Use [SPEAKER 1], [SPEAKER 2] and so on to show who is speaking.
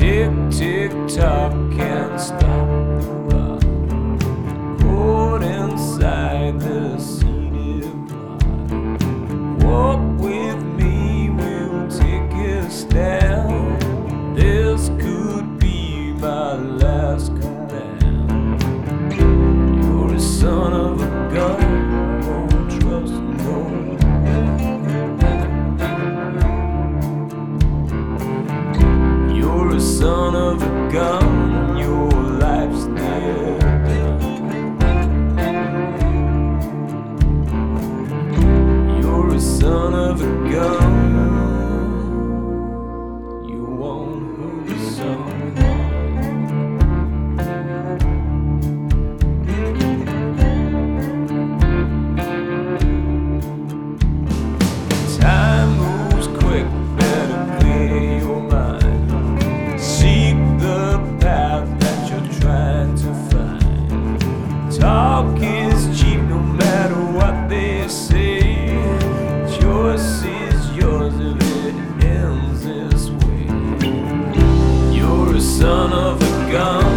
[SPEAKER 1] Tick, tick, tock, can't stop the rock. Caught inside the seated block. Walk with me, we'll take a stand. This could be my last command. You're a son of a gun, won't trust no one. You're a son of a gun, your life's near done. You're a son of a gun, you won't hurt someone. Time moves quick, better clear your mind. Seek the path that you're trying to find. Talk is cheap no matter what they say. Choice is yours if it ends this way. You're a son of a gun.